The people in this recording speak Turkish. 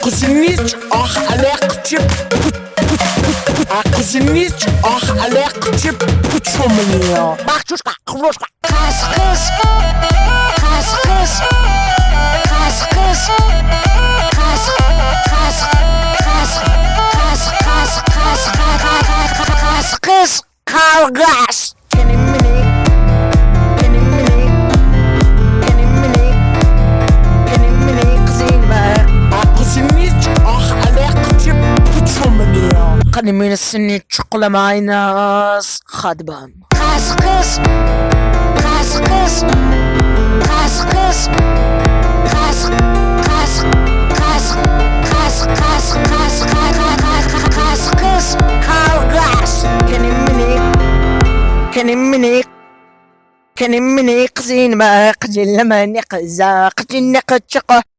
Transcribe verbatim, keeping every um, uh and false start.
Kızınız ah alakçıp Kızınız ah alakçıp Puçumuyor. Bak çocuklar, kıvroşka. Kız kız. Kız kız. Kız kız. Kız kız. Kız kız kız kız kız kız kavgas. Benim minik. Benim minik. Benim minik. Benim minik kızım var. Kızınız ah alakçıp Puçumuyor. Benim minisini çokolamayınız. Hadi ben. Kız kız. Kız kız. Kız kız. Kız kız. Kız kız kız kız kız kız kavgas. Benim minik. Benim minik. Benim minik kızım var. Kızım ne kızak. Kızım ne kızak.